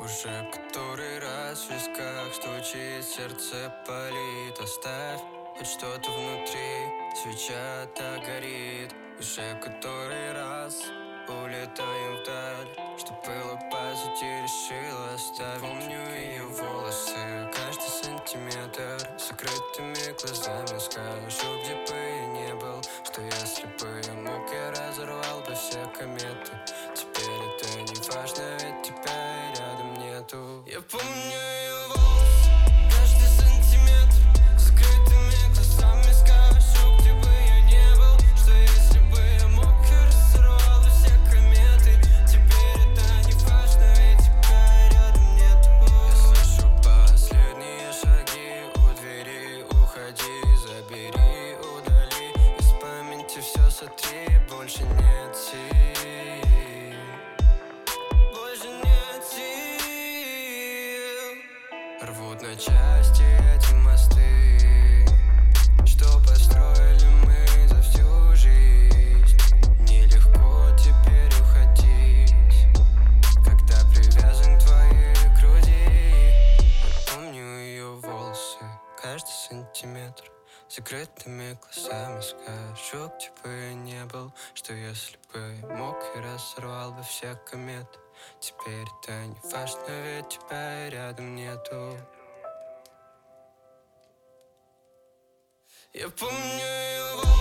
Уже который раз в висках стучит, сердце палит. Оставь хоть что-то внутри, свеча так горит. Уже который раз улетаем вдаль, что было позади, решила оставить. Помню ее волосы, каждый сантиметр, закрытыми глазами скажу, где бы я не был, что если бы я мог, я разорвал бы все кометы. Теперь это не важно, ведь тебя рядом нету. Я помню ее волосы, каждый сантиметр, закрытыми глазами скажу, где бы я не был, что если бы я мог, я разорвал бы все кометы. Теперь это не важно, ведь тебя рядом нету. Я слышу последние шаги у двери, уходи, забери, удали из памяти все сотри, больше нет сил. Больше нет сил. Рвут на части эти мосты, что построили мы за всю жизнь. Нелегко теперь уходить, когда привязан к твоей груди. Я помню ее волосы, каждый сантиметр, закрытыми глазами скажу, где бы я не был, что если бы я мог, я разорвал бы все кометы. Теперь это не важно, ведь тебя рядом нету. Я помню ее волосы.